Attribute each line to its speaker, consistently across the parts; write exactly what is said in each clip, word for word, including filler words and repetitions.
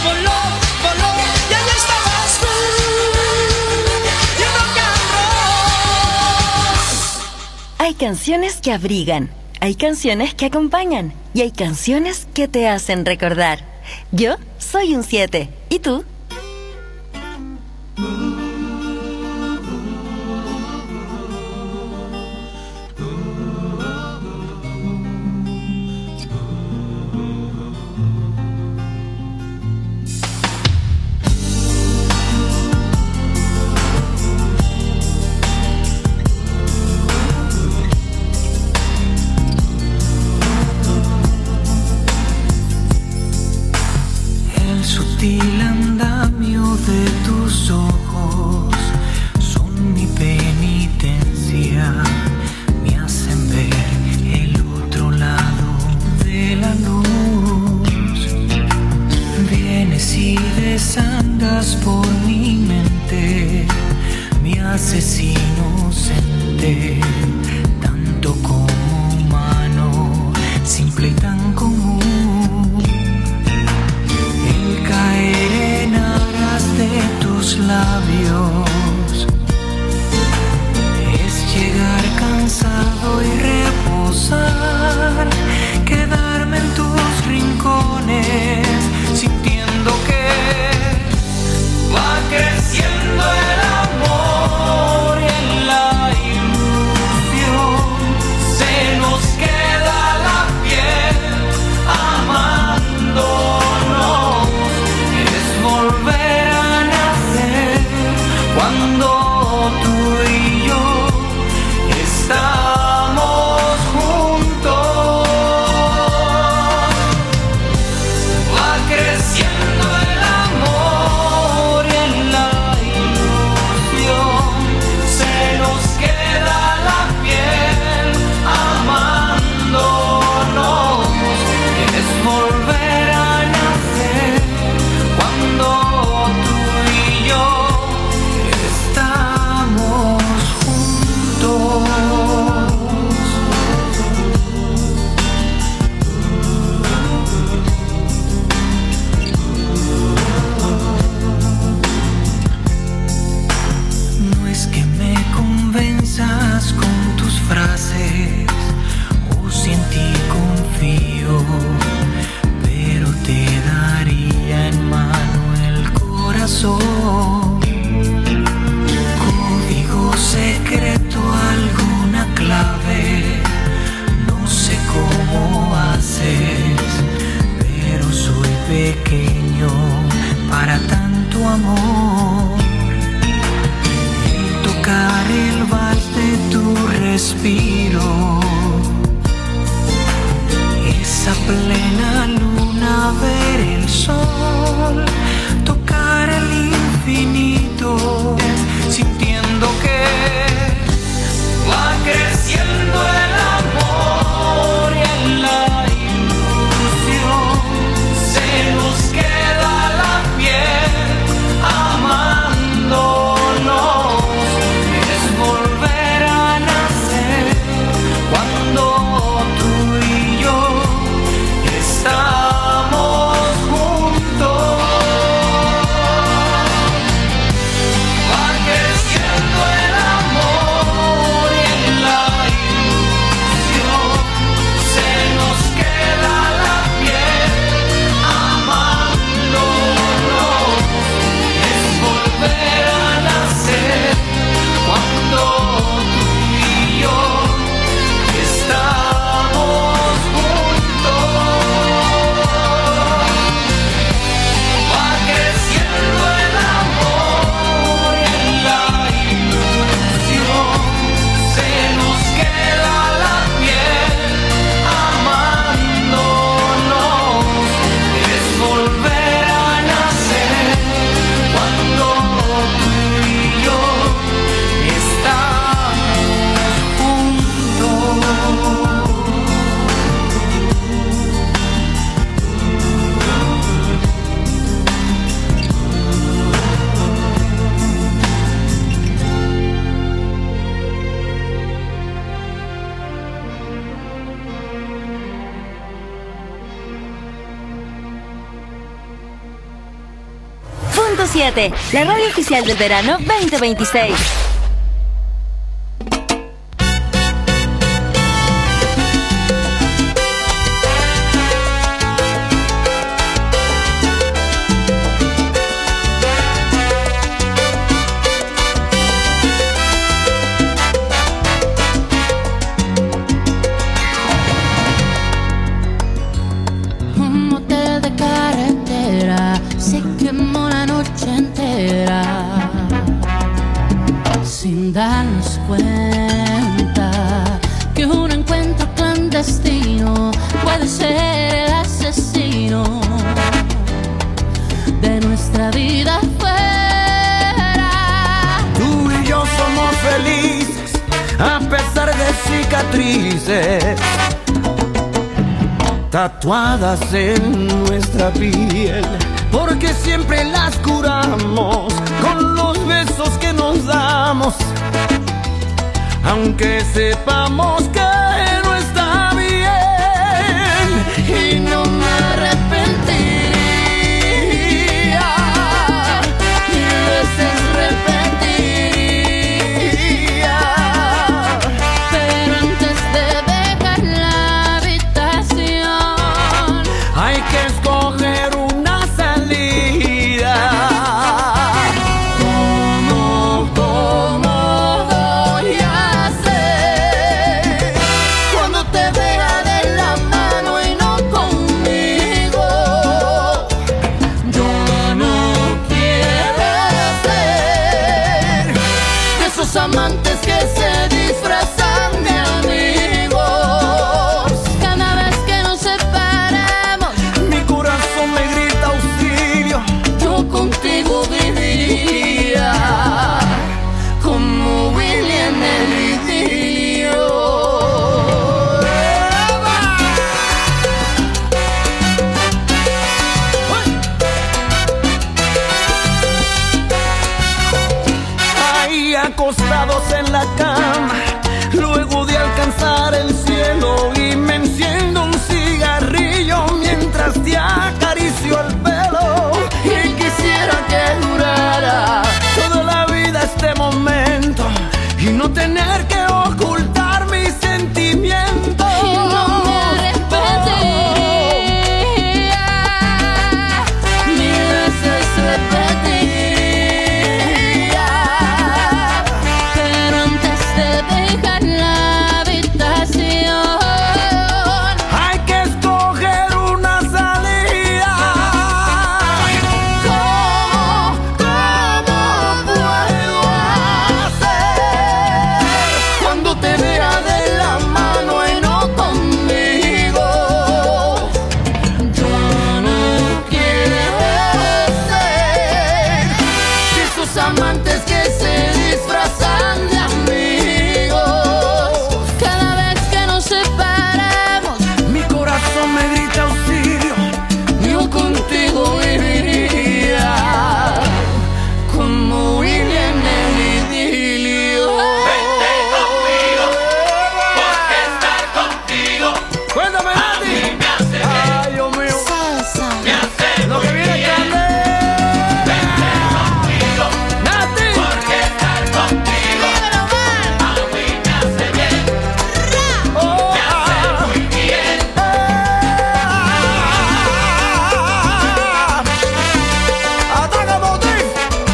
Speaker 1: voló, voló, y ahí estabas tú, y el rock and roll.
Speaker 2: Hay canciones que abrigan, hay canciones que acompañan y hay canciones que te hacen recordar. Yo soy un siete, ¿y tú?
Speaker 3: El andamio de tus ojos son mi penitencia, me hacen ver el otro lado de la luz. Vienes y desandas por mi mente, me haces inocente, tanto como humano, simple y tan común. Caer en aras de tus labios es llegar cansado y reposar, quedarme en tus rincones sintiendo que va creciendo el amor y en la ilusión se nos queda la piel amando. Volver a nacer cuando tú y yo estamos juntos. Va creciendo el amor y en la ilusión se nos queda la piel amándonos. Es volver a nacer cuando tú y yo estamos juntos. No es que me convenzas con tus frases o si en ti confío, pero te daría en mano el corazón. Código secreto, alguna clave, no sé cómo haces, pero soy pequeño para tanto amor. El tocar el vals de tu respiro, esa plena luna, ver el sol, tocar el infinito, sintiendo que va creciendo el amor y en la ilusión se nos queda la piel amándonos. Es volver a nacer cuando tú y yo estamos juntos.
Speaker 2: punto siete, la radio oficial del verano veinte veintiséis.
Speaker 4: Sin darnos cuenta que un encuentro clandestino puede ser el asesino de nuestra vida fuera.
Speaker 3: Tú y yo somos felices a pesar de cicatrices tatuadas en nuestra piel, porque siempre las curamos con los besos que nos damos, aunque sepamos que no está bien. Y no me arrepentiría, mil veces repetiría,
Speaker 4: pero antes de dejar la habitación
Speaker 3: hay que escoger una salida. ¿Cómo, cómo voy a hacer cuando te vea de la mano y no conmigo? Yo no quiero ser de esos amantes que se disfrazan de amigos.
Speaker 4: cada vez que nos separamos.
Speaker 3: Mi corazón me grita auxilio,
Speaker 4: Yo contigo viviría como William el idilio.
Speaker 3: ahí acostados en la cama, luego de alcanzar el cielo, y me enciendo un cigarrillo mientras te acaricio el pelo. Y quisiera que durara toda la vida este momento y no tener que ocultar mis sentimientos.
Speaker 4: Y no me arrepentiría, mil veces repetiría, pero antes de dejar la habitación
Speaker 3: Hay que escoger una salida. ¿Cómo, cómo puedo hacer cuando te vea de la mano y no conmigo?
Speaker 4: yo no quiero
Speaker 3: ser de esos amantes que se disfrazan de amigos.
Speaker 4: cada vez que nos separamos.
Speaker 3: Mi corazón me grita auxilio, yo contigo viviría como William el idilio. Vente conmigo, porque estar contigo cuéntame, a Nati. Mí me hace bien. Ay, Dios mío,
Speaker 4: Salsa.
Speaker 3: me hace lo que viene es candela. Vente conmigo, Nati, porque estar contigo a mí me hace bien. Oh, me hace muy bien. Ataca, Motif.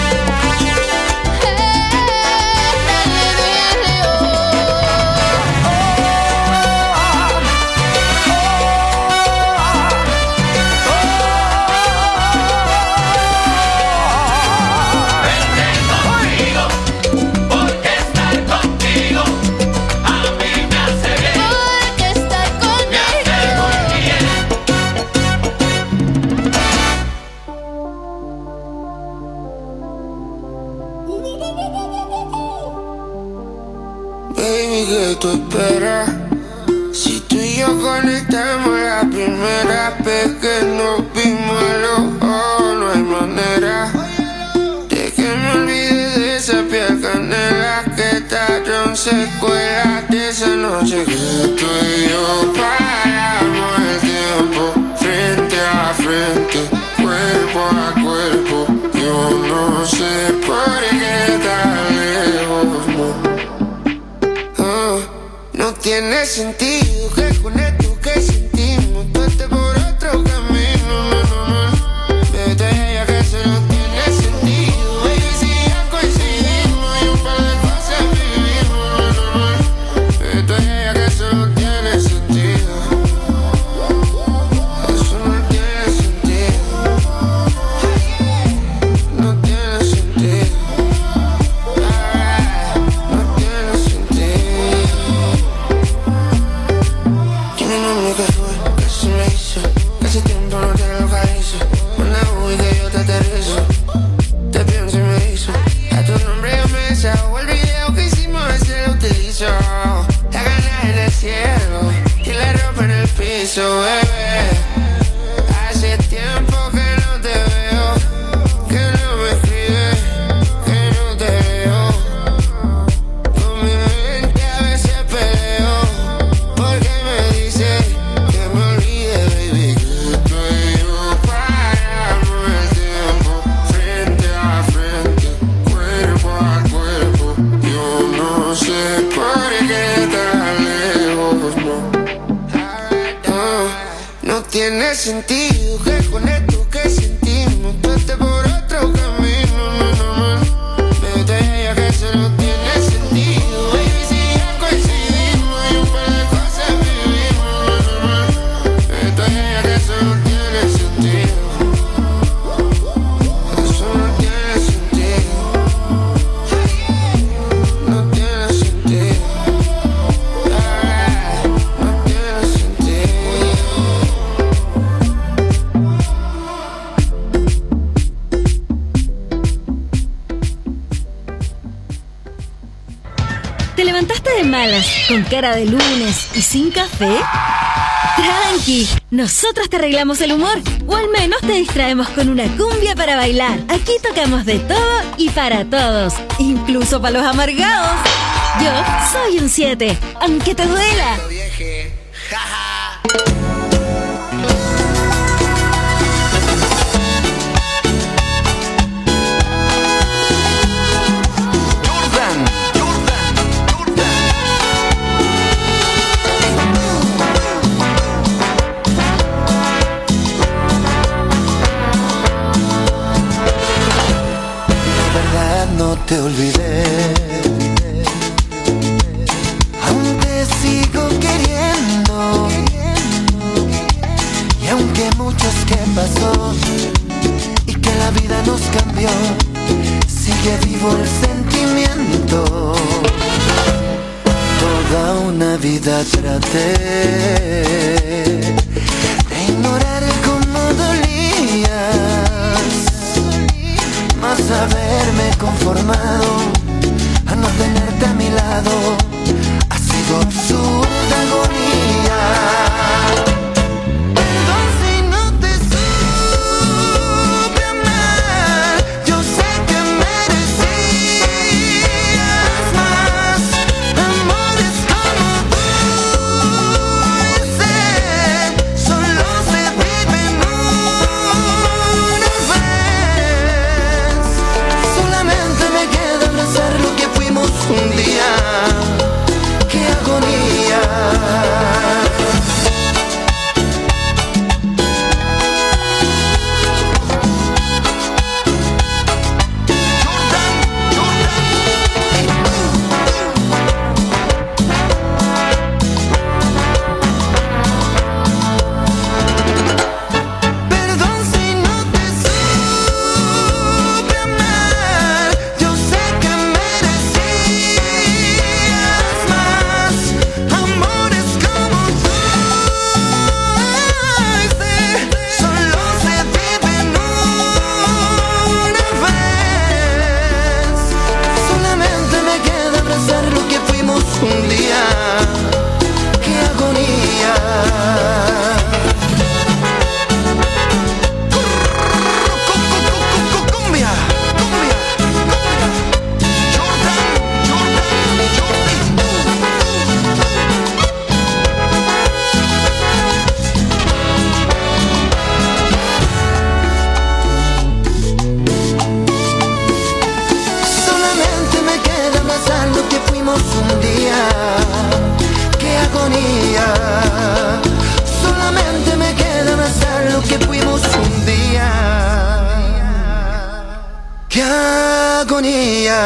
Speaker 3: Vente conmigo, porque estar contigo a mí me hace bien.
Speaker 4: Porque estar
Speaker 3: Me hace muy bien.
Speaker 5: Baby, ¿qué tú esperas? Si tú y yo conectamos la primera vez que nos vimos a los ojos, no hay manera de que me olvide de esa piel canela que tardaron secuelas de esa noche que tú y yo paramos el tiempo frente a frente, cuerpo a cuerpo. Yo no sé por qué tan lejos, no. Oh, no tiene sentido que con esto que sentimos tú estés por otro camino, no, no, no. Vete ella que eso no tiene sentido. Baby, si ya coincidimos y un par de cosas vivimos, no, no, no. Vete ella que eso no tiene sentido. Eso no tiene sentido. No tiene sentido. Ah, no tiene sentido. Tiene un nombre que fue, que se me hizo. Que hace tiempo no te localizo. Una U y que yo te aterrizo. Te pienso y me hizo. A tu nombre yo me desahogo. El video que hicimos ese lo utilizo. La gana en el cielo y la ropa en el piso, bebé. Hace tiempo que no te veo, que no me escribes, que no te veo. Con mi mente a veces peleo, porque me dice que me olvide, baby, que tú y yo paramos el tiempo, frente a frente, cuerpo a cuerpo. Yo no sé por qué tan lejos, no. No, no tiene sentido que con esto que sentimos tú estés por otro camino, no, no, no. Vete ella que eso no tiene sentido. Baby, si ya coincidimos y un par de cosas vivimos, no, no, no. Vete ella que eso no tiene sentido. Eso no tiene sentido. No tiene sentido. Ah, no tiene sentido.
Speaker 2: ¿Te levantaste de malas, con cara de lunes y sin café? Tranqui, nosotros te arreglamos el humor, o al menos te distraemos con una cumbia para bailar. Aquí tocamos de todo y para todos, incluso para los amargados. Yo soy un siete, aunque te duela.
Speaker 5: Vieje, jaja. Jordan, Jordan, Jordan.
Speaker 3: La verdad no te olvidé, aún te sigo queriendo. Y aunque muchos que pasó y que la vida nos cambió, sigue vivo el sentimiento. Toda una vida traté de ignorar cómo dolías, mas haberme conformado a no tenerte a mi lado ha sido absurda agonía. Perdón si no te supe amar, yo sé que merecías más. Amores como ese solo se viven una vez. Solamente me queda abrazar lo que fuimos un día. ¡Qué agonía! qué agonía.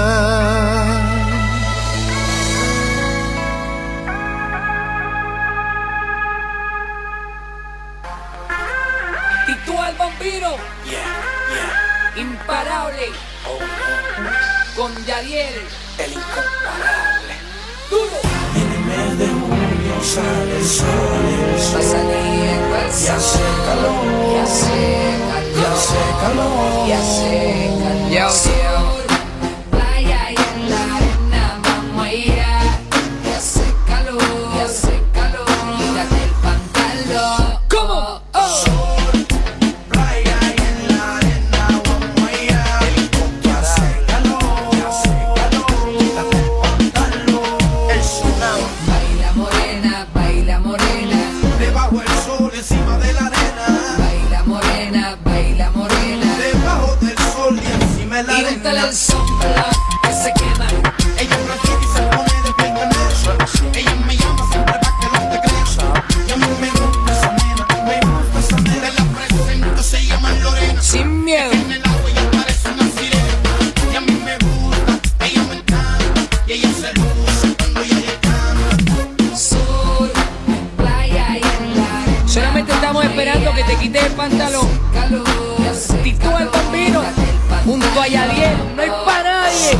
Speaker 6: Titú el Bambino,
Speaker 3: Yeah, yeah.
Speaker 6: imparable,
Speaker 3: Oh, no.
Speaker 6: con Yadiel,
Speaker 3: El incomparable.
Speaker 6: duro.
Speaker 3: En el mes de junio sale el sol, el sol.
Speaker 6: Saliendo el
Speaker 3: Y hace
Speaker 6: sol,
Speaker 3: calor,
Speaker 6: y hace calor,
Speaker 3: y hace calor,
Speaker 6: y hace calor.
Speaker 3: Yo,
Speaker 6: Sol, playa y en la arena vamos a ir a. Y hace calor, y hace calor, quítate el pantalón. ¿Cómo? Oh.
Speaker 3: sol, playa y en la arena vamos a ir a. El incomparable. Y hace calor, quítate el pantalón. El tsunami.
Speaker 6: Baila morena, baila morena,
Speaker 3: Debajo el sol, encima de la arena.
Speaker 6: baila morena, baila morena.
Speaker 3: Debajo del sol y encima de la
Speaker 6: Y úntale
Speaker 3: arena.
Speaker 6: el sombra que se quema.
Speaker 3: Ella es blanquita y se pone de piel canela. Ella me llama siempre pa' que no te creas. Y a mí me gusta esa nena, me gusta esa nena. Te la presento, se llama Lorena.
Speaker 6: Sin miedo.
Speaker 3: En el agua ella parece una sirena. Y a mí me gusta, ella me encanta. Y ella se luce cuando ella le canta.
Speaker 6: Sur, playa y en la arena.
Speaker 1: Solamente estamos esperando que te quites el pantalón.
Speaker 6: Calor,
Speaker 1: Titú el Bambino, junto a Yadiel, no hay para nadie.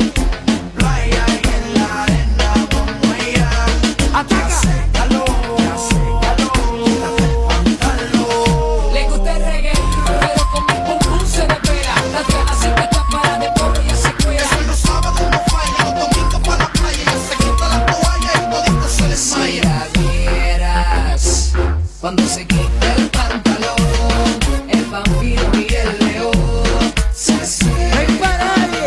Speaker 3: Playa y en la arena vamos a ir a.
Speaker 1: Ataca.
Speaker 3: Hace calor, hace calor, quítate el pantalón.
Speaker 6: le gusta el reggae, pero con mi pum pum se desvela. Las ganas se te tapan de polvo y se cuela.
Speaker 3: Eso los sábados no falla, los domingos pa' la playa. Ella se quita la toalla y todito se les
Speaker 6: Si
Speaker 3: maya.
Speaker 6: la vieras cuando se quita el pantalón, el vampiro y el león se
Speaker 1: No hay
Speaker 6: cierran.
Speaker 1: para nadie.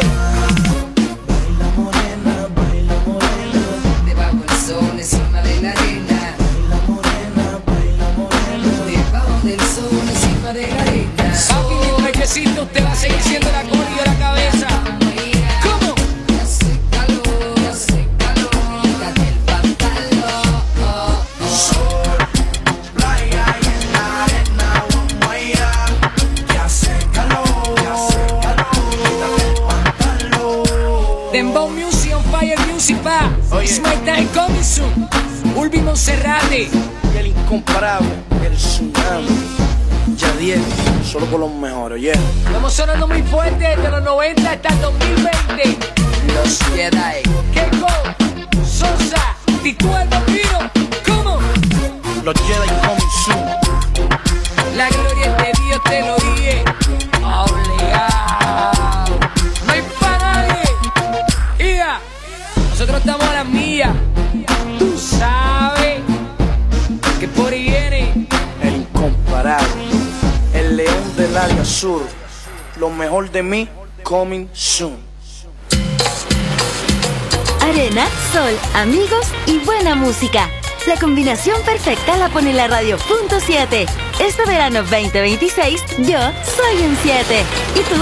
Speaker 3: Baila morena, baila morena,
Speaker 6: Debajo el sol, encima de la arena.
Speaker 3: baila morena, baila morena.
Speaker 6: Debajo del sol, encima de la arena.
Speaker 1: Papi, mientras que existe, usted va a seguir siendo la cola y yo la cabeza. ¿Cómo?
Speaker 6: Y hace calor, y hace calor, quítate el pantalón. Oh, oh.
Speaker 3: Sol, playa y en la arena vamos a ir a. Que hace calor, que hace calor, quítate el pantalón.
Speaker 1: Dembow Music on Fire Music va.
Speaker 3: Oye.
Speaker 1: It's my time coming soon. Ulvi Monserrate.
Speaker 3: Y el incomparable, el tsunami. Yadiel, solo con los mejores, yeah.
Speaker 1: Estamos sonando muy fuerte desde los noventa hasta el dos mil veinte.
Speaker 6: Los Jedi.
Speaker 1: Keiko, Sosa, Titú el Bambino. ¿Cómo?
Speaker 3: Los Jedi coming soon.
Speaker 1: La gloria es de Dios, te lo dije. Obligado. No hay para nadie. Ia, nosotros estamos a las millas. Tú sabes que por ahí viene.
Speaker 3: El incomparable, el león del área sur. Lo mejor de mí, coming soon.
Speaker 2: Arena, sol, amigos y buena música. La combinación perfecta la pone la radio punto siete. Este verano veinte veintiséis, yo soy un siete. ¿Y tú?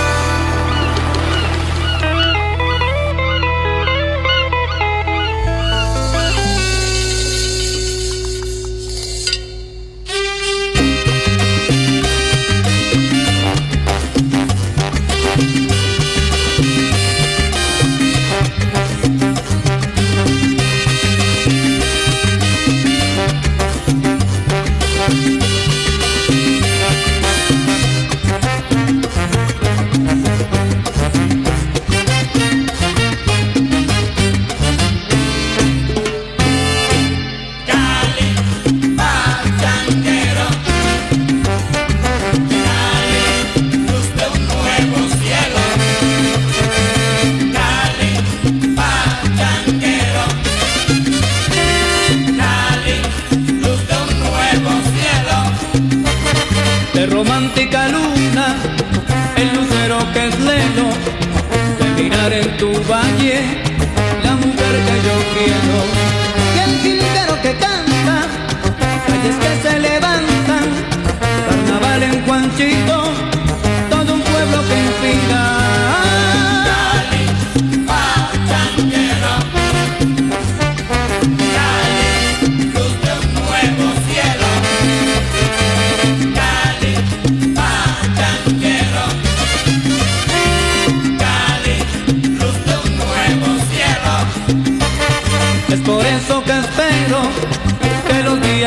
Speaker 7: De romántica luna, el lucero que es lejos, de mirar en tu valle, la mujer que yo quiero. Y el jilguero que canta, calles que se levantan, carnaval en Juanchito, todo un pueblo que inspira.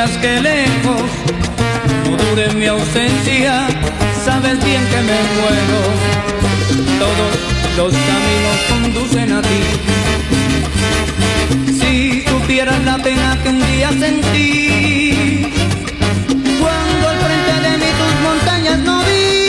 Speaker 7: quieras que lejos no dure mi ausencia, sabes bien que me muero. Todos los caminos conducen a ti. Si supieras la pena que un día sentí cuando al frente de mí tus montañas no vi.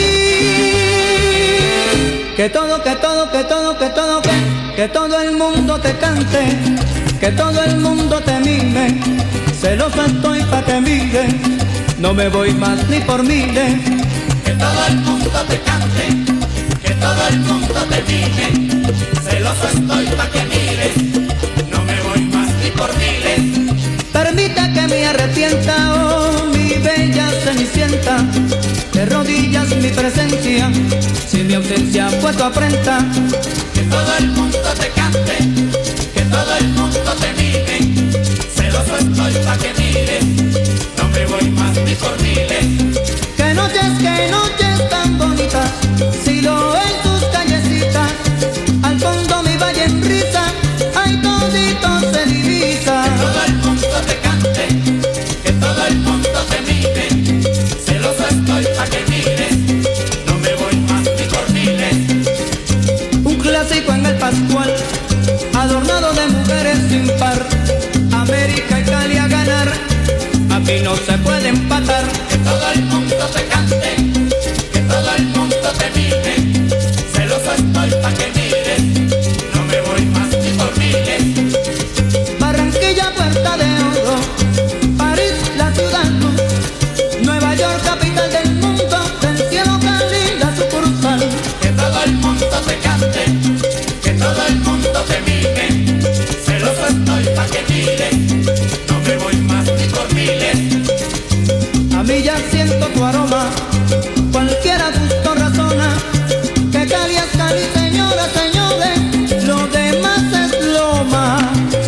Speaker 7: Que todo, que todo, que todo, que todo, que, que todo el mundo te cante, que todo el mundo te mime. Celoso estoy pa' que mire, no me voy más ni por miles.
Speaker 8: Que todo el mundo te cante, que todo el mundo te mime. Celoso estoy pa' que mires, no me voy más ni por miles.
Speaker 7: Permita que me arrepienta, oh mi bella cenicienta. De rodillas mi presencia, si mi ausencia fue tu afrenta.
Speaker 8: Que todo el mundo te cante, que todo el mundo te mime. Celoso estoy pa' que mires, no me voy más ni por miles.
Speaker 7: Que noches, que noches tan bonitas, si lo en tus callecitas, al fondo mi valle en risa, ay todito se divisa.
Speaker 8: Que todo el mundo te cante, que todo el mundo te mime. Celoso estoy pa' que mires, no me voy más ni por miles.
Speaker 7: Un clásico en el Pascual, adornado de mujeres sin par. América y Cali a ganar, aquí no se puede empatar.
Speaker 8: Que todo el mundo te cante, que todo el mundo te mime. Celoso estoy pa' que mires, no me voy más ni por miles.
Speaker 7: Barranquilla, Puerta de Oro, París, la ciudad luz, Nueva York, capital del mundo, del cielo Cali, la sucursal.
Speaker 8: Que todo el mundo te cante, que todo el mundo te mime. Celoso estoy pa' que mires, no me voy más ni por miles.
Speaker 7: A mí ya siento tu aroma, cualquiera gusto razona, que Cali es Cali, señoras, señores, lo demás es loma.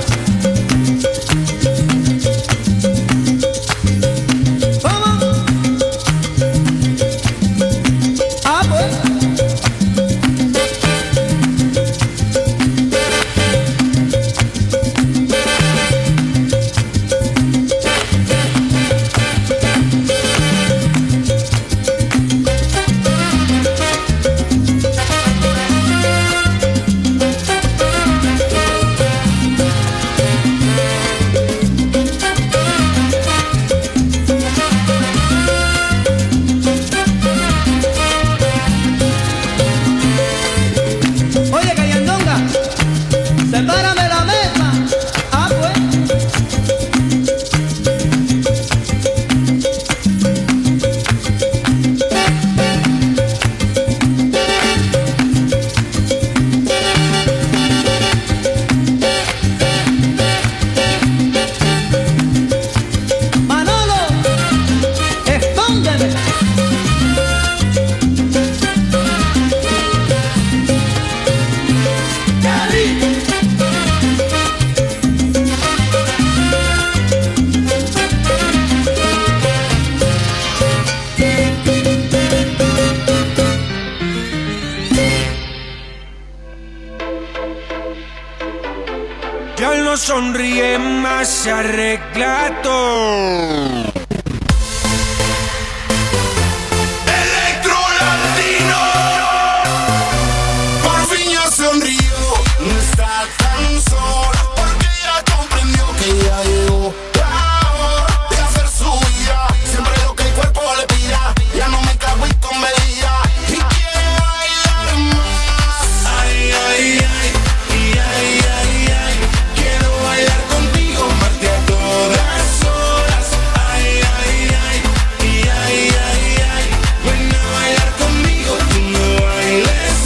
Speaker 7: ¿Cómo? Ah, pues. Oye, Cayandonga, sepárame la mesa. Ah, pues. Manolo, escóndeme.
Speaker 3: Ya él no sonríe más, se arregla todo.
Speaker 5: Electro Latino, por fin ya sonrió, no está tan sola, porque ya comprendió que ya llegó la hora de hacer su vida, siempre lo que el cuerpo le pida, ya no me cago y con medida, y quiere bailar más, ay, ay, ay, y ay, ay, ay, quiero bailar contigo, parte a todas horas, ay, ay, ay, y ay, ay, ay, ven a bailar conmigo, tú no bailes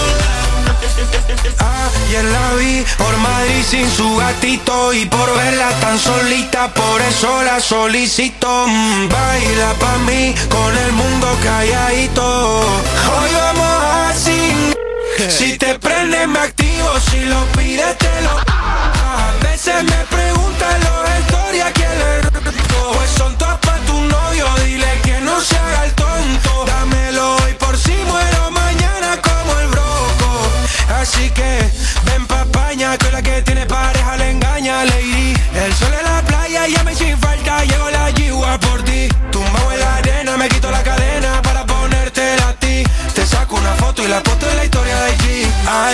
Speaker 5: sola.
Speaker 3: Ayer la vi por Madrid sin su gatito y por verla tan solita, por eso la solicito. Mm, baila pa' mí con el mundo calladito. Hoy vamos así. Si te prende me activo, si lo pides te lo. A veces me preguntan los historias quién le roto. Pues son todas pa' tu novio, dile que no se haga el tonto. Dámelo hoy por si muero mañana como el broco. Así que ven pa' España, que la que tiene pareja le engaña, lady. El sol en la playa, llame sin falta, llegó la G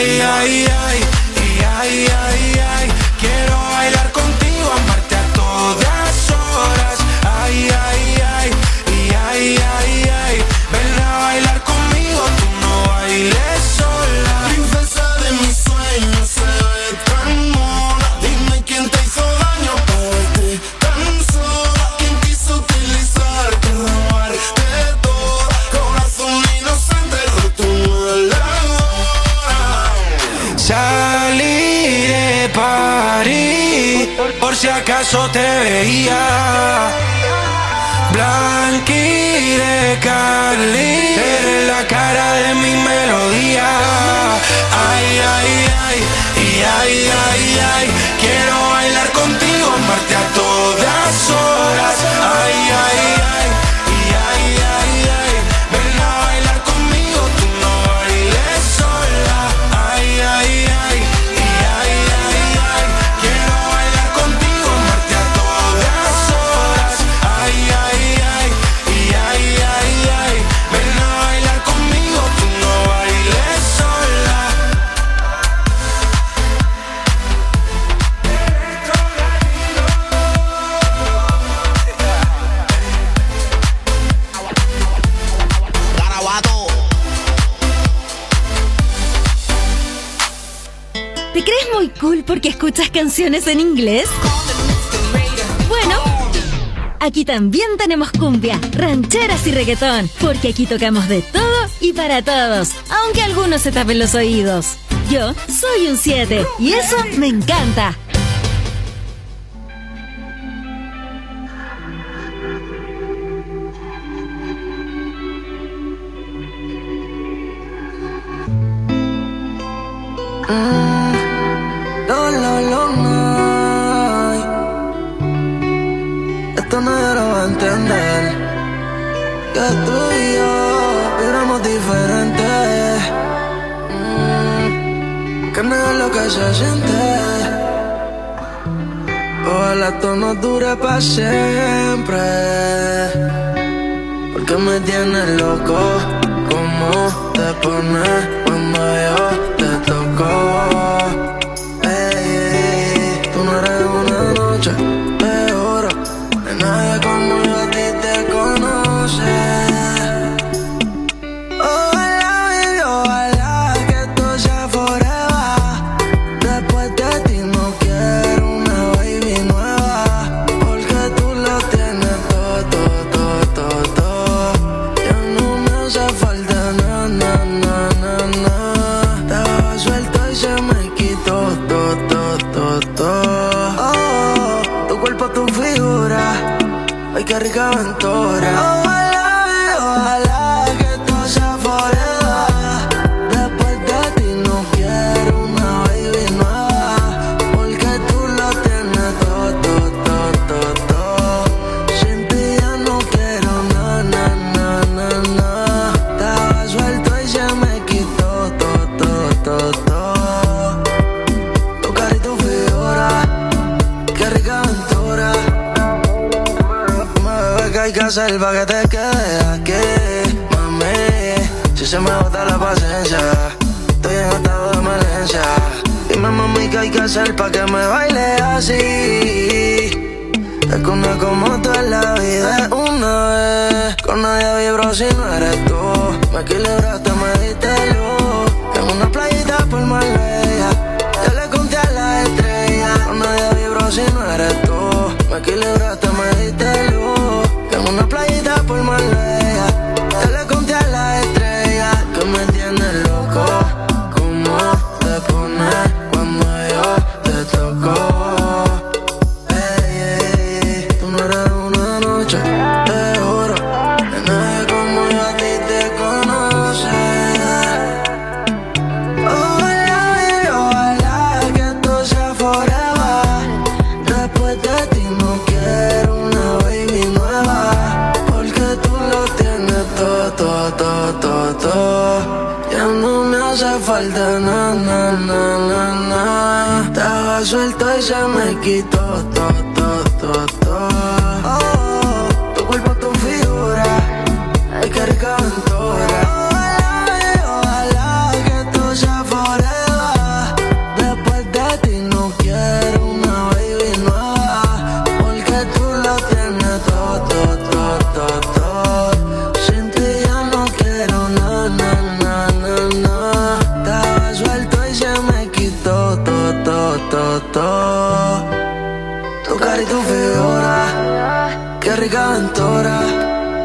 Speaker 5: ay, ay, ay, y ay, ay, ay. Quiero bailar contigo, amarte a todas horas. Ay, ay, ay, y ay, ay, ay. Ven a bailar conmigo, tú no bailes sola. Princesa de mis sueños, se ve tan mona. Dime quién te hizo daño para verte tan sola. ¿Quién quiso utilizarte, robarte todo? Corazón inocente, roto mala hora. Salí de París, por si acaso te veía. Blanqui de Cali, eres la cara de mi melodía. Ay, ay, ay, y ay, ay, ay. Quiero bailar contigo, amarte a todas horas. Ay, ay, ay, y ay, ay, ay. Ven a bailar conmigo, tú no bailes sola. Ay, ay, ay, y ay, ay, ay. Quiero bailar contigo, amarte a todas horas. Ay, ay, ay, y ay, ay, ay. Ven a bailar conmigo, tú no bailes sola.
Speaker 2: ¿Te crees muy cool porque escuchas canciones en inglés? Bueno, aquí también tenemos cumbia, rancheras y reggaetón, porque aquí tocamos de todo y para todos, aunque algunos se tapen los oídos. Yo soy un siete y eso me encanta.
Speaker 3: No, no, no, no. Esto nadie lo va a entender. Que tú y yo éramos diferentes. Mm, que no es lo que se siente. Ojalá esto no dure para siempre. Porque me tienes loco. ¿Cómo te pones cuando yo te toco? Qué rica aventura. Ojalá, ojalá que esto sea forever. Después de ti no quiero una baby nueva, porque tú lo tienes todo, todo, todo, todo, todo. Sin ti ya no quiero na, na, na, na, na. Estaba suelto y se me quitó todo, todo, todo, todo. Tu cara y tu figura, qué rica aventura. ¿Qué hay que hacer pa' que te quedes aquí, mami? Si se me bota la paciencia, estoy en estado de emergencia. Dime, mami, ¿qué hay que hacer pa' que me baile así? Es que una como tú en la vida es una vez. Con nadie vibro si no eres tú. Me equilibraste, me diste luz. En una playita por Marbella, yo le conté a las estrellas. Con nadie vibro si no eres tú. Me equilibraste, me diste luz. En una playita por Marbella, yo le conté a las estrellas. Que me tienes loco. ¿Cómo te pones cuando yo te toco? Ey, ey, ey. Tú no eres una noche, te juro. Que nadie como yo a ti te conoce. Ojalá y ojalá que esto sea forever. Después de ti no quiero una baby nueva, porque tú lo tienes todo, todo, todo, todo, todo. Ya no me hace falta na, na, na, na, na. Estaba suelto y se me quitó todo, todo, todo, todo. Oh, tu cuerpo, tu figura, ay, qué rica aventura. Ojalá, ojalá que esto sea forever. y tu figura, qué rica aventura.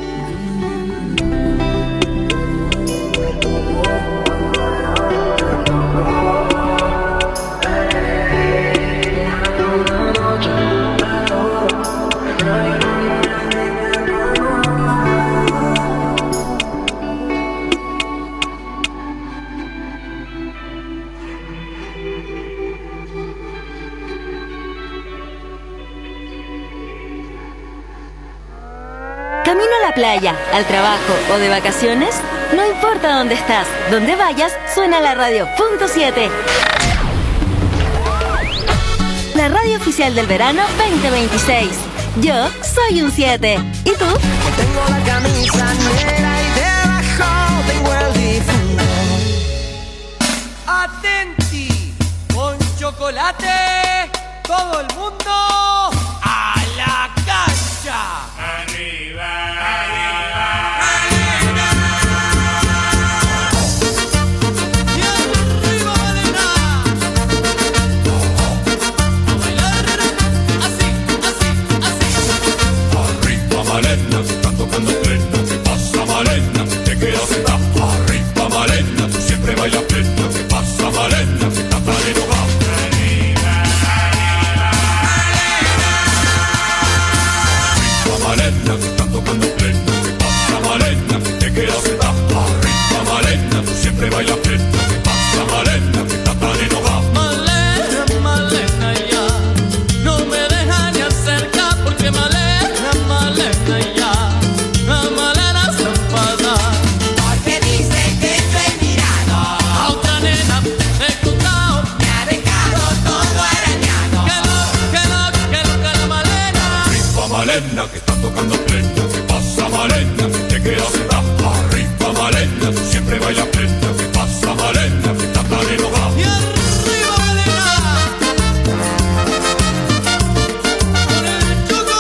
Speaker 2: ¿Camino a la playa, al trabajo o de vacaciones? No importa dónde estás, donde vayas, suena la radio punto siete. La radio oficial del verano veinte veintiséis. Yo soy un siete. ¿Y tú?
Speaker 3: Tengo la camisa negra y debajo tengo el difunto.
Speaker 1: Atenti, con chocolate, todo el mundo a la cancha. Arriba, arriba, Malena. Y arriba, Malena. A bailar así, así, así.
Speaker 8: Arriba, Malena, que están tocando plena. ¿Qué pasa, Malena? Te quedas sentada. Arriba, Malena, tú siempre bailas plena. ¿Qué pasa, Malena? Que estás tan enojada. Malena, que están tocando plena. ¿Qué pasa, Malena? Te quedas sentada. Arriba, Malena, tú siempre bailas plena. ¿Qué pasa, Malena? Que estás tan enojada.
Speaker 1: Malena, Malena, ya no me deja ni acercar porque Malena, Malena, ya la Malena se enfada.
Speaker 6: Porque dice que yo he mirado
Speaker 1: A otra nena he contado
Speaker 6: me ha dejado todo arañado.
Speaker 1: que no, que no, que no, que la Malena.
Speaker 8: Arriba, Malena, que están tocando plena. ¿Qué pasa, Malena? Te quedas sentada. Arriba, Malena, tú siempre bailas plena. ¿Qué pasa, Malena? Que estás tan enojada.
Speaker 1: Y arriba, Malena. Con el choco.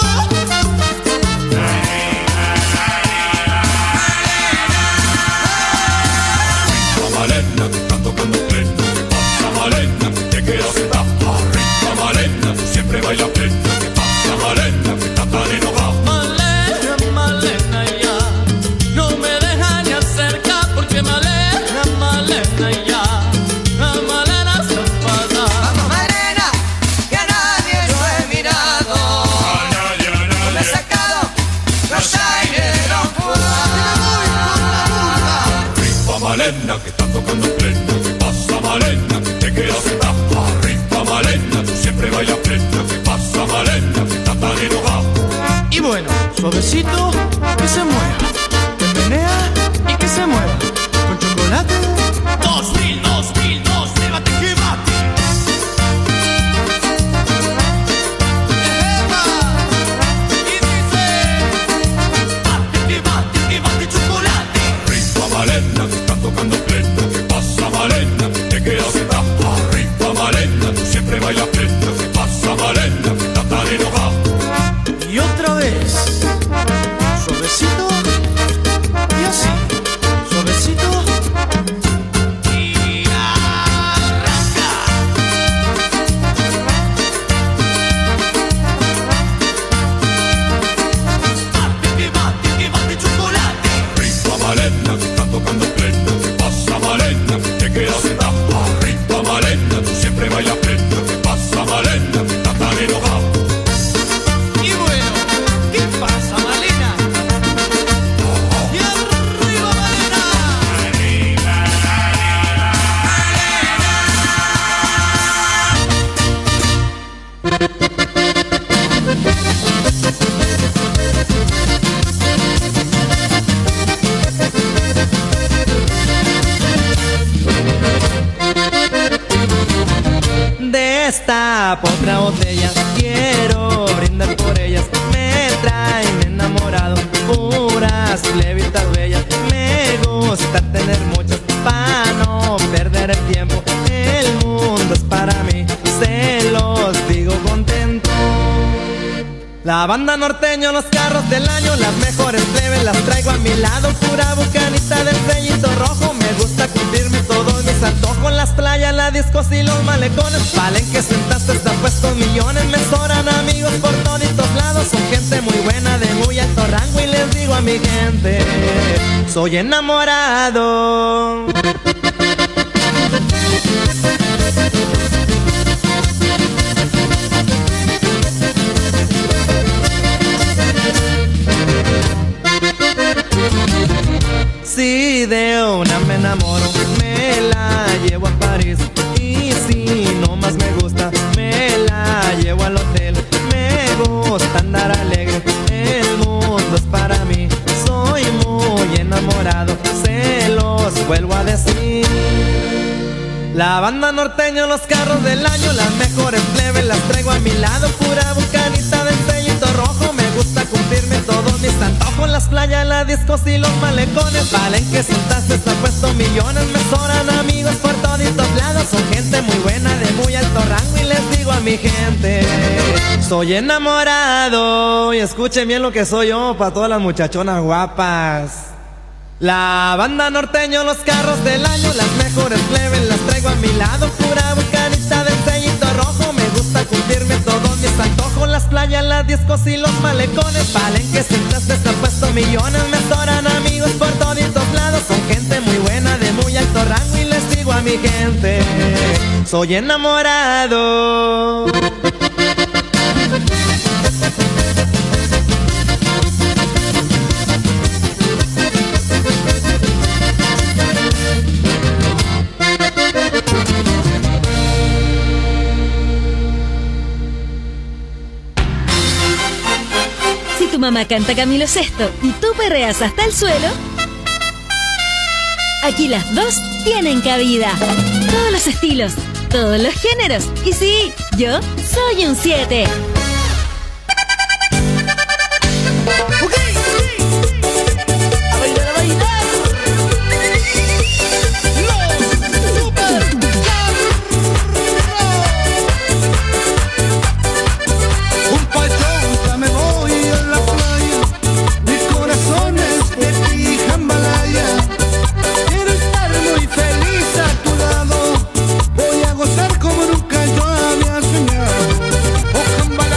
Speaker 8: Arriba, Malena, que están tocando plena. ¿Qué pasa, Malena? Te quedas sentada. Arriba, Malena, tú siempre bailas plena. ¿Qué pasa, Malena? Que estás tan enojada.
Speaker 1: Malena, Malena, ya no me deja ni acercar porque Malena, Malena, ya la Malena se enfada.
Speaker 6: Vamos, Malena, que a nadie yo he mirado. Me he sacado los aires fuera.
Speaker 8: Arriba, Malena, que están tocando plena. ¿Qué pasa, Malena? Te quedas sentada. Arriba, Malena, tú siempre bailas plena. ¿Qué pasa, Malena? Que estás tan enojada.
Speaker 3: Y bueno, suavecito, que se mueva, que menea y que se mueva. Con chocolate.
Speaker 1: Dos mil, dos mil, dos, llévate que bate. Y dice, bate que bate, que bate chocolate.
Speaker 8: Arriba, Malena, que están tocando plena. ¿Qué pasa, Malena? Te quedas sentada. Arriba, Malena, tú siempre bailas plena. ¿Qué pasa, Malena? Que estás tan enojada.
Speaker 3: Y otra vez, suavecito y así, suavecito.
Speaker 1: Y arranca. Bate que bate, que bate chocolate.
Speaker 8: Arriba, Malena, que están tocando plena. ¿Qué pasa, Malena? Te quedas sentada. Arriba, Malena, tú siempre bailas plena. ¿Qué pasa, Malena? Que estás tan enojada.
Speaker 1: Y bueno, ¿qué pasa, Malena? Y arriba, Malena. Arriba, arriba,
Speaker 3: Destapo otra botella, quiero brindar por ellas. Me traen enamorado, puras levitas bellas. Me gusta tener muchas para no perder el tiempo. El mundo es para mí, se los digo contento. La banda norteño, los carros del año, las mejores plebes las traigo a mi lado. Pura bucanita del sellito rojo, me gusta cumplirme todos mis antojos. Las playas, las discos y los malecones, valen que sentaste, están puestos millones. Me sobran amigos por todo mi gente. Soy enamorado. Si de una me enamoro, me la llevo a París. Y si no más me gusta, me la llevo al hotel. Me gusta andar alegre, el mundo es para mí. Soy muy enamorado, se los vuelvo a decir. La banda norteña, los carros del año, las mejores plebes las traigo a mi lado. Pura bucanita del sellito rojo, me gusta cumplirme todos mis antojos. Las playas, las discos y los malecones valen que sentaste, está puesto millones. Me sobran amigos por toditos lados, son gente muy buena de muy alto rango. Y les digo a mi gente, soy enamorado. Y escuchen bien lo que soy yo, para todas las muchachonas guapas. La banda norteño, los carros del año, las mejores plebes las traigo a mi lado. Pura bucanita del sellito rojo, me gusta cumplirme todos mis antojos. Las playas, las discos y los malecones valen que siempre está puesto millones. Me adoran amigos por toditos lados, son gente muy buena de muy alto rango. Y les digo a mi gente, soy enamorado.
Speaker 2: Tu mamá canta Camilo Sesto y tú perreas hasta el suelo, aquí las dos tienen cabida. Todos los estilos, todos los géneros. Y sí, yo soy un siete.
Speaker 9: Como nunca yo había soñado.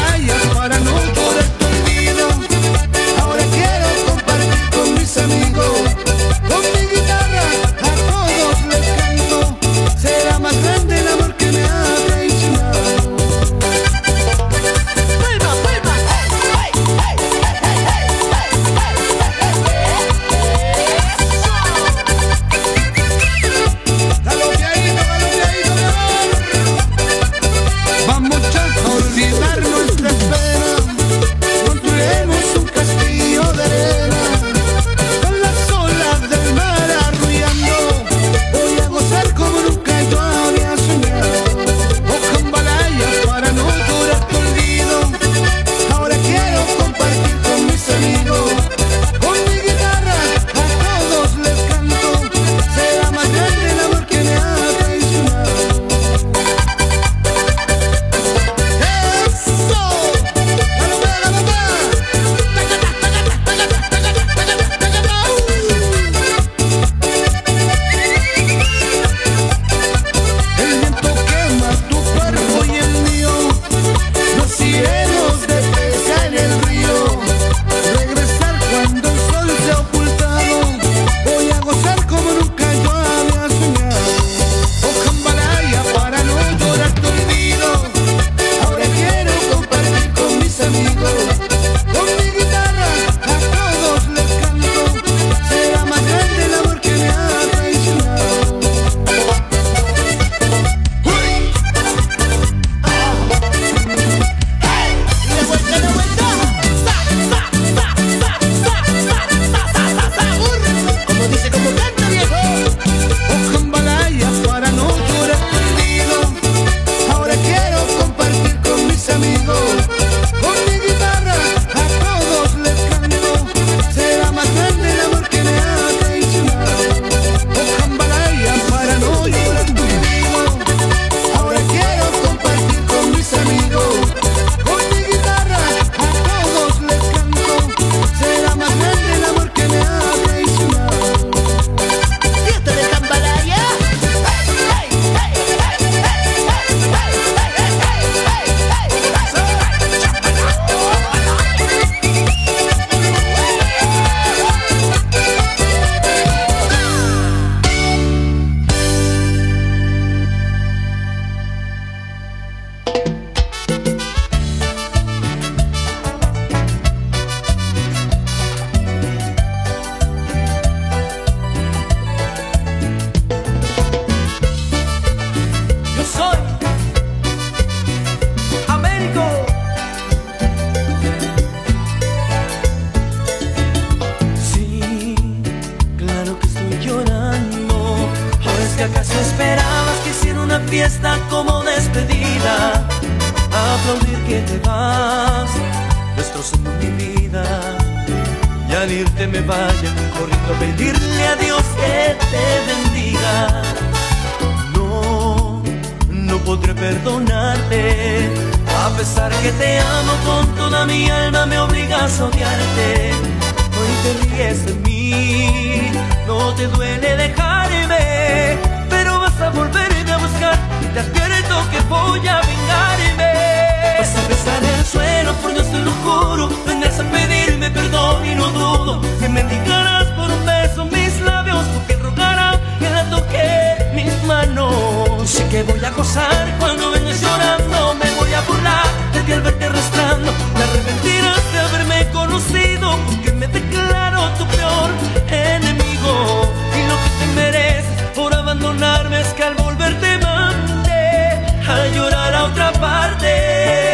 Speaker 3: que acaso esperabas que hiciera una fiesta como despedida? Aplaudir que te vas, destrozando mi vida. Y al irte me vaya corriendo a pedirle a Dios que te bendiga. No, no podré perdonarte. A pesar que te amo con toda mi alma, me obligas a odiarte. Hoy te ríes de mí, no te duele dejarme, pero vas a volverme a buscar y te advierto que voy a vengarme. Vas a besar el suelo, por Dios te lo juro, vendrás a pedirme perdón y no dudo que me digarás por un beso mis labios, tu piel rogará que la toque mis manos. Sé que voy a gozar cuando vengas llorando, me voy a burlar de ti al verte arrastrando. Te arrepentirás de haberme conocido, porque me declaro tu peor enemigo. Y lo que te mereces por abandonarme es que al volver te mande a llorar a otra parte.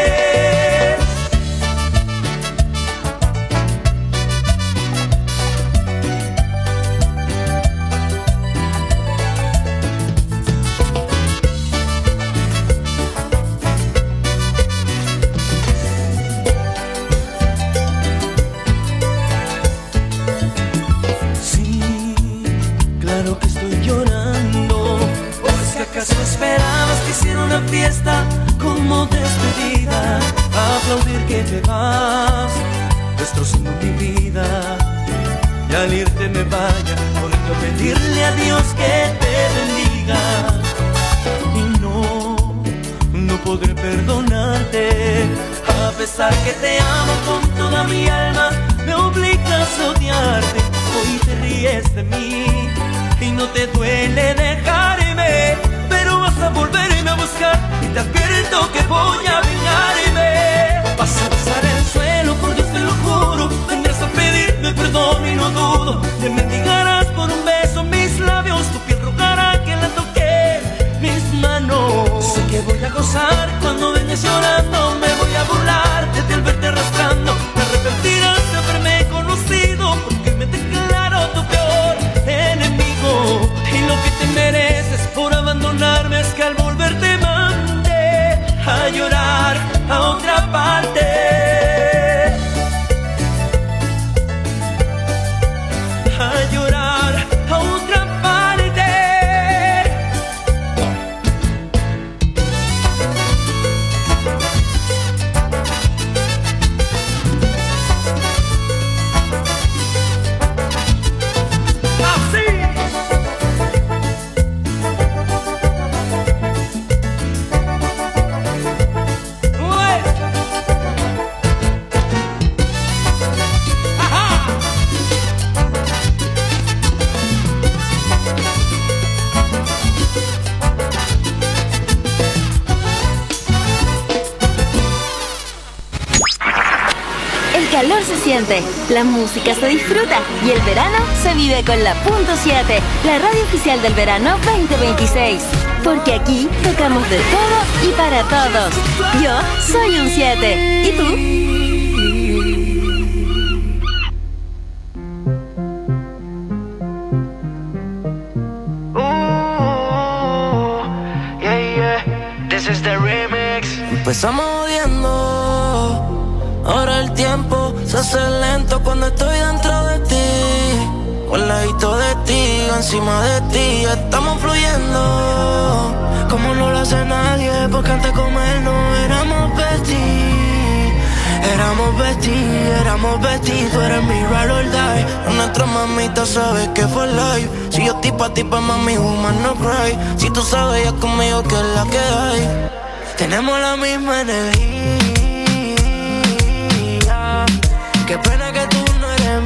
Speaker 3: ¿Acaso esperabas que hiciera una fiesta como despedida? Aplaudir que te vas, destrozando mi vida. Y al irte me vaya corriendo a pedirle a Dios que te bendiga. Y no, no podré perdonarte. A pesar que te amo con toda mi alma, me obligas a odiarte. Hoy te ríes de mí y no te duele dejarme, pero vas a volverme a buscar y te advierto que voy a vengarme. Vas a besar el suelo, por Dios te lo juro, vendrás a pedirme perdón y no dudo que me mendigarás por un beso mis labios, tu piel rogará que la toque mis manos. Sé que voy a gozar cuando vengas llorando, me voy a burlar de ti al verte arrastrando. Te arrepentirás de haberme conocido, porque me declaro tu peor enemigo. Y lo que te mereces por abandonarme es que al volver te mande a llorar a otra parte. A llorar a otra parte. Así.
Speaker 2: El calor se siente, la música se disfruta y el verano se vive con la punto siete, la radio oficial del verano veinte veintiséis. Porque aquí tocamos de todo y para todos. Yo soy un siete. ¿Y tú?
Speaker 9: Empezamos odiando, ahora el tiempo se hace lento cuando estoy dentro de ti. Al ladito de ti, encima de ti, estamos fluyendo como no lo hace nadie, porque antes como él no éramos besties. Éramos besties, éramos besties, tú eres mi ride or die. Nuestra mamita sabe que fue live. Si yo tipa tipa mami, woman no cry. Si tú sabes ya conmigo que es la que hay. Tenemos la misma energía. Qué pena que tú no eres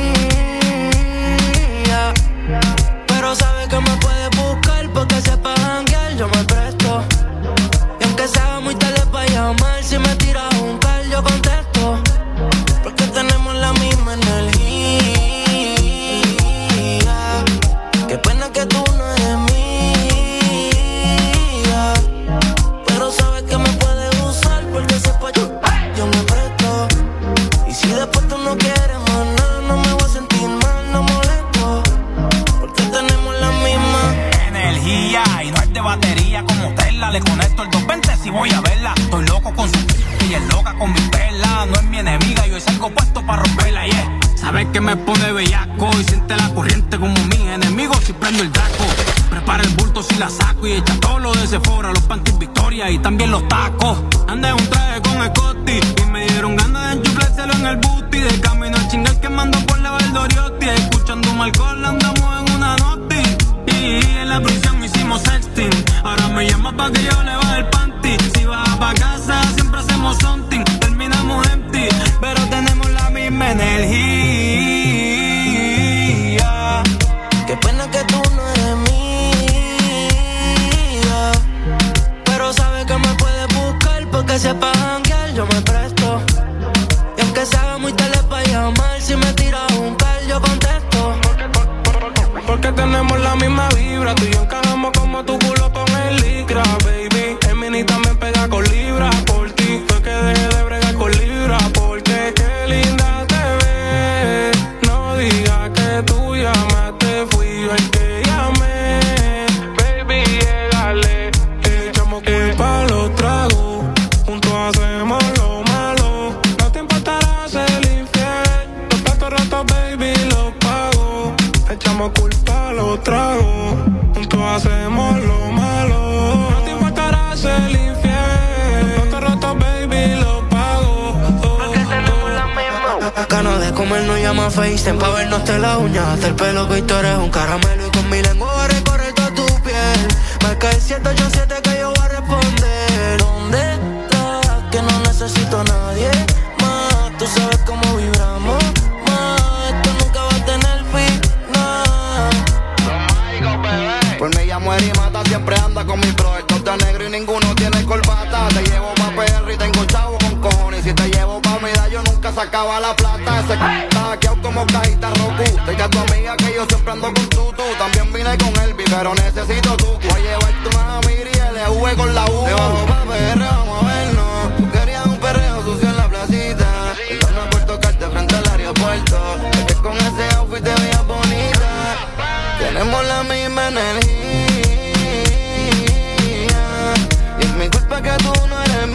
Speaker 9: mía, pero sabes que me puedes buscar porque sepa janguear, yo me presto. Y aunque sea muy tarde para llamar, si me tiras un call yo contesto. Porque tenemos la misma energía. Qué pena que tú no eres mía, pero sabes que me puedes usar porque sepa yo, yo me presto. Y si después tú no quieres más nada, no me voy a sentir mal, no molesto, porque tenemos la misma.
Speaker 10: ella. Y no es de batería como Tesla. Le conecto el doscientos veinte si voy a verla. Estoy loco con su y es loca con mi perla. No es mi enemiga, yo salgo puesto para romperla, yeah. Sabes que me pone bellaco y siente la corriente como mis enemigos si prendo el draco. Prepara el bulto si la saco y echa todo lo de Sephora, los panties Victoria y también los tacos. Andé un traje con Scotty y me dieron ganas de enchuflárselo en el booty. De camino al chingal que mando por la Valdoriotti. Escuchando un alcohol andamos en una noti. Y en la prisión hicimos sexting. Ahora me llama pa' que yo le baje el panty. Si vas pa' casa siempre hacemos something. Terminamos empty, pero tenemos la misma energía.
Speaker 9: Qué pena que tú no eres mía, pero sabes que me puedes buscar porque sepa janguear, yo me presto. Y aunque se haga muy tarde pa' llamar, si me tiras un call yo contesto. Porque, por, por, por, porque tenemos la misma vibra, tú y yo encajamos como tu culo con el licra, baby. El mini también pega con libra, por ti fue que dejé de bregar con libra, porque qué linda te ves. No digas que tú llamaste, fui yo el que llamé. Baby, llegale, echamos culpa a los tragos, juntos hacemos lo malo. No te importará ser infiel, los platos rotos, baby, los pago. Echamos culpa a los tragos, juntos hacemos lo malo. No te importará ser infiel, los platos rotos, baby, los pago. Porque tenemos la misma. Ganas de comer no llama FaceTime pa' vernos de la uña, hasta el pelo que tú eres un caramelo y con mi lengua voy a recorrer toda tu piel. Marca el siete ocho siete que yo voy a responder. ¿Dónde estás? Que no necesito a nadie más. Tú sabes cómo vibramos más. Esto nunca va a tener final.
Speaker 3: Pues me llamo Eri Mata, siempre anda con mi bro. El de negro y ninguno tiene corbata. Te llevo pa' P R y tengo chavo con cojones. Si te llevo pa' mi edad yo nunca sacaba la plata. Ese c*** está hackeado como cajita Roku. Te a tu amiga que yo siempre ando con tutu. También vine con Elvis, pero necesito tu. Voy a llevarte una Miri y L V con la U. Te bajo pa' P R, vamos a vernos. Tú querías un perreo sucio en la placita. Entrando por tocarte frente al aeropuerto. Es que con ese outfit te veías bonita. Tenemos la misma energía. Y es mi culpa que tú no eres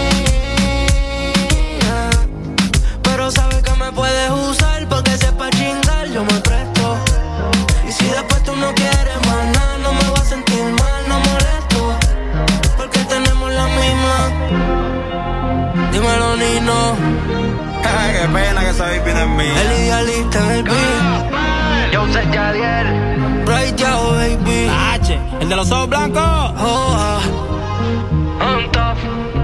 Speaker 3: mía,
Speaker 9: pero sabes que me puedes usar porque sepa chingar, yo me presto. Y si después tú no quieres más nada, no me voy a sentir mal, no molesto. Porque tenemos la misma. Dímelo, Nino.
Speaker 10: Qué pena que esa baby no es mía.
Speaker 9: El idealista en el beat.
Speaker 10: Yo sé Jadiel.
Speaker 9: Right Yao, baby.
Speaker 10: H, el de los ojos blancos.
Speaker 9: Oh, ah. On top.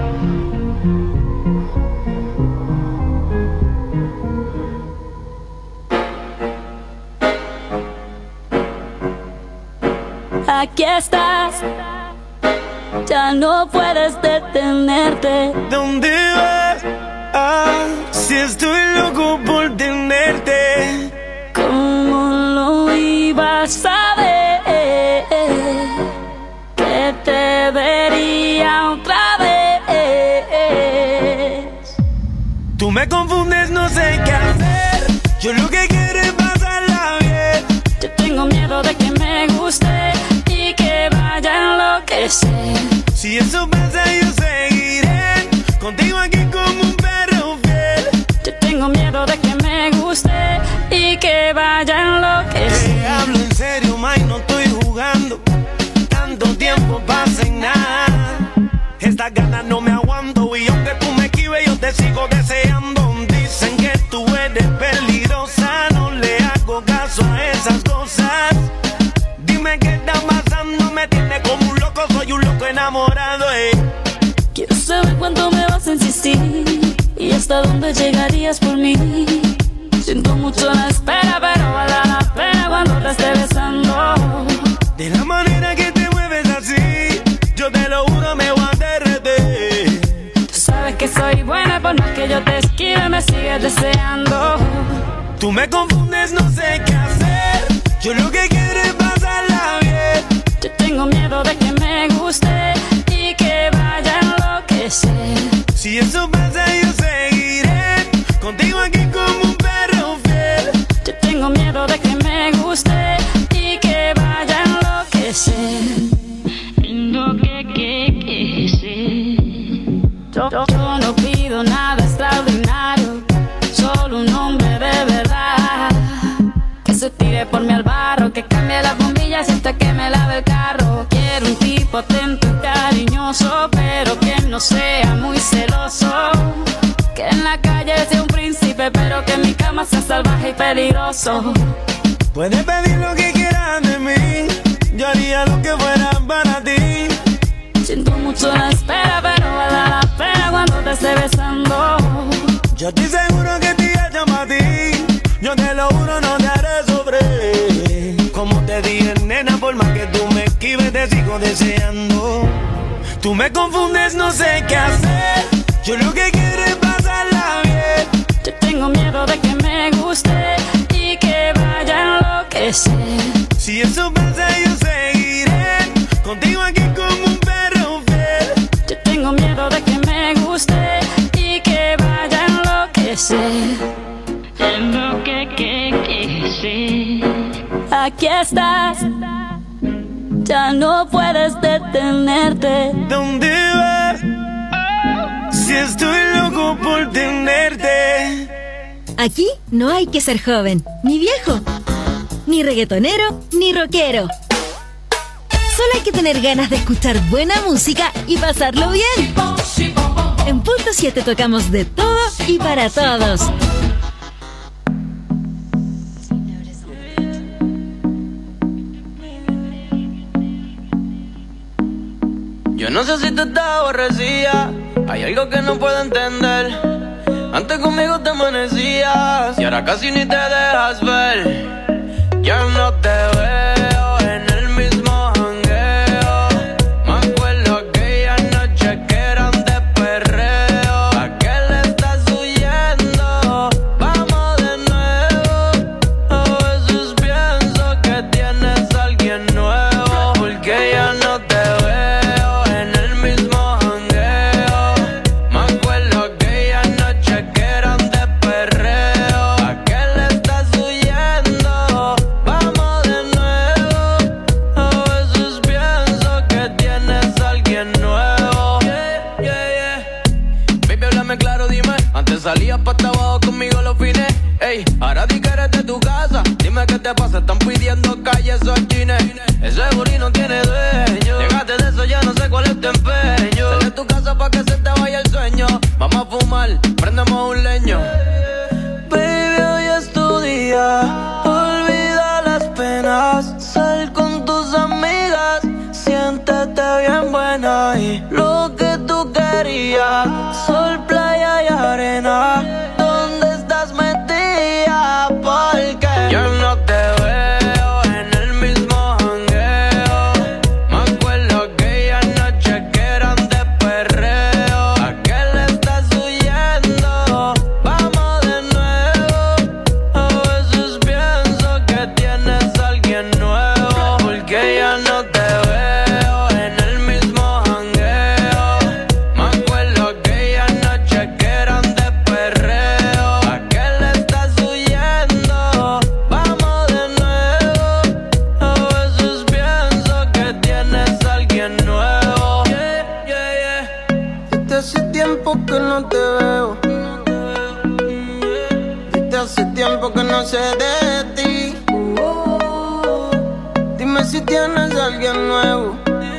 Speaker 4: Aquí estás, ya no puedes detenerte.
Speaker 3: ¿Dónde vas? Ah, si estoy loco por tenerte.
Speaker 4: ¿Cómo lo ibas a ver? Que te vería otra vez.
Speaker 3: Tú me confundes, no sé qué hacer. Yo lo que quiero es pasarla bien.
Speaker 4: Yo tengo miedo de que me guste y que vaya a enloquecer.
Speaker 3: Si eso pasa yo seguiré contigo aquí como un perro fiel.
Speaker 4: Yo tengo miedo de que me guste y que vaya a enloquecer.
Speaker 3: Te hablo en serio, Mike, no estoy jugando. Tanto tiempo pasa en nada. Estas ganas no me aguanto y aunque tú me esquives yo te sigo deseando. Dicen que tú eres peligrosa, no le hago caso a esas cosas. Dime qué está pasando, me tiene como un loco, soy un loco enamorado, eh.
Speaker 4: Quiero saber cuánto me vas a insistir y hasta dónde llegarías por mí. Siento mucho la espera, pero vale la pena cuando te esté besando.
Speaker 3: De la manera que te mueves así, yo te lo juro me voy a derretir.
Speaker 4: Tú sabes que soy buena, por más que yo te esquive me sigues deseando.
Speaker 3: Tú me confundes, no sé qué hacer. Yo lo que quiero es pasarla bien.
Speaker 4: Yo tengo miedo de que me guste y que vaya a enloquecer.
Speaker 3: Si eso pasa yo seguiré contigo aquí como un perro fiel.
Speaker 4: Yo tengo miedo de que me guste y que vaya a enloquecer. hermoso, pero que no sea muy celoso. Que en la calle sea un príncipe, pero que en mi cama sea salvaje y peligroso.
Speaker 3: Puedes pedir lo que quieras de mí, yo haría lo que fuera para ti.
Speaker 4: Siento mucho la espera, pero vale la pena cuando te esté besando.
Speaker 3: Yo estoy seguro que te llamo a ti, yo te lo juro, no te haré sufrir. Como te dije, nena, por más que tú me esquives, te sigo deseando. Tú me confundes, no sé qué hacer, yo lo que quiero es pasarla bien.
Speaker 4: Yo tengo miedo de que me guste y que vaya a enloquecer.
Speaker 3: Si eso pasa, yo seguiré contigo aquí como un perro fiel.
Speaker 4: Yo tengo miedo de que me guste y que vaya a enloquecer. En lo que, que, que, sí. Aquí estás, ya no puedes detenerte.
Speaker 3: ¿Dónde vas? Si estoy loco por tenerte.
Speaker 2: Aquí no hay que ser joven, ni viejo, ni reggaetonero, ni rockero. Solo hay que tener ganas de escuchar buena música y pasarlo bien. En Punto siete tocamos de todo y para todos.
Speaker 9: Yo no sé si tú estás aborrecida, hay algo que no puedo entender. Antes conmigo te amanecías y ahora casi ni te dejas ver. Ya no te veo en el mismo jangueo. Me acuerdo aquella noche que eran de perreo. ¿A qué le estás huyendo? Vamos de nuevo. A veces pienso que tienes a alguien nuevo, porque ya no te veo en el mismo jangueo. Me acuerdo aquella noche que eran de perreo. ¿A qué le estás huyendo? Vamos de nuevo. A veces pienso que tienes a alguien nuevo. Yeah, yeah, yeah. Baby, háblame claro, dime. Antes salías pa' abajo conmigo los fines. Ey, ahora di que eres de tu casa. Dime qué te pasa, están pidiendo calles o chines. Ese booty no tiene dueño. Llegaste de eso, ya no sé cuál es tu empeño. Sal de tu casa pa' que se te vaya el sueño. Vamos a fumar, prendemos un leño. Baby, hoy es tu día. Olvida las penas. Sal con tus amigas. Siéntete bien buena. Y lo que tú querías. Sol, playa y arena. ¿Dónde estás metida? Porque yo no te veo en el mismo jangueo. Me acuerdo aquella noche que eran de perreo. ¿A qué le estás huyendo? Vamos de nuevo. A veces pienso que tienes a alguien nuevo, porque ya no te veo en el mismo jangueo. Me acuerdo aquella noche que eran de perreo. ¿A qué le estás huyendo? Vamos de nuevo. A veces pienso que tienes a alguien nuevo. Yeah, yeah, yeah. Desde hace tiempo que no te veo. Desde hace tiempo que no sé de ti. Dime si tienes a alguien nuevo.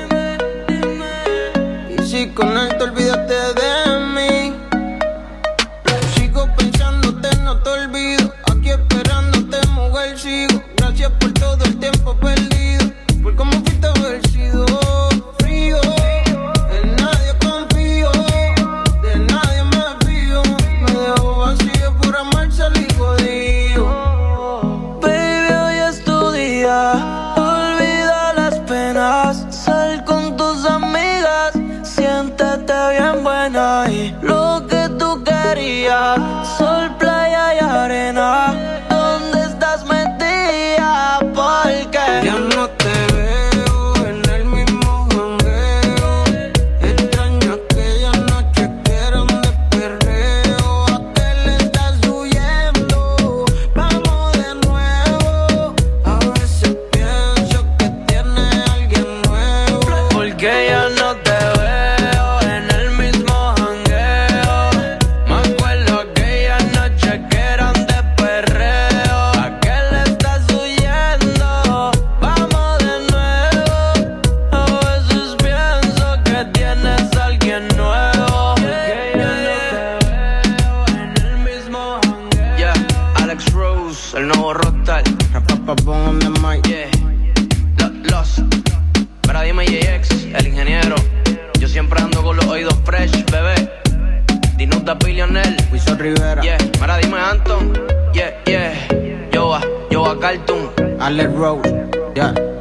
Speaker 9: Y si con él te olvidaste de mí. Sigo pensándote, no te olvido. Aquí esperándote, mujer, sigo. Gracias por todo el tiempo perdido. Por cómo fuiste haber sido frío. En nadie confío, de nadie me fío. Me dejo vacío por amar, salí jodido. Baby, hoy es tu día. Olvida las penas. Sal con tus amigas. Siéntete bien buena. Y lo que tú querías. Sol, playa y arena. ¿Dónde estás metida? Porque ya no te veo en el mismo jangueo. Extraño aquella noche que eran de perreo. ¿A qué le estás huyendo? Vamos de nuevo. A veces pienso que tienes a alguien nuevo, porque ya no te veo en el mismo jangueo.
Speaker 11: J X, el ingeniero. Yo siempre ando con los oídos fresh, bebé. Dinuta Billionaire,
Speaker 12: Wilson Rivera.
Speaker 11: Yeah, mira dime Anton. Yeah, yeah. Yo a, yo a Cartoon.
Speaker 12: Alec Rose. Yeah.